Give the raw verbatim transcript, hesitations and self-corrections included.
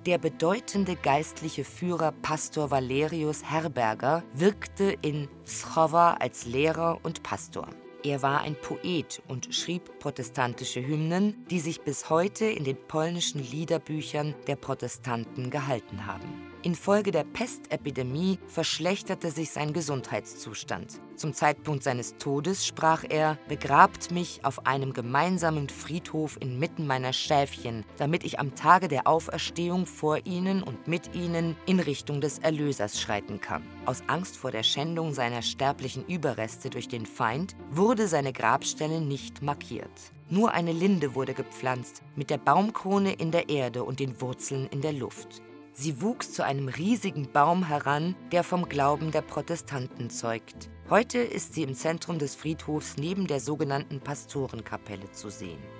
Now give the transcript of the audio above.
Der bedeutende geistliche Führer Pastor Valerius Herberger wirkte in Wschowa als Lehrer und Pastor. Er war ein Poet und schrieb protestantische Hymnen, die sich bis heute in den polnischen Liederbüchern der Protestanten gehalten haben. Infolge der Pestepidemie verschlechterte sich sein Gesundheitszustand. Zum Zeitpunkt seines Todes sprach er: „Begrabt mich auf einem gemeinsamen Friedhof inmitten meiner Schäfchen, damit ich am Tage der Auferstehung vor ihnen und mit ihnen in Richtung des Erlösers schreiten kann.“ Aus Angst vor der Schändung seiner sterblichen Überreste durch den Feind wurde seine Grabstelle nicht markiert. Nur eine Linde wurde gepflanzt, mit der Baumkrone in der Erde und den Wurzeln in der Luft. Sie wuchs zu einem riesigen Baum heran, der vom Glauben der Protestanten zeugt. Heute ist sie im Zentrum des Friedhofs neben der sogenannten Pastorenkapelle zu sehen.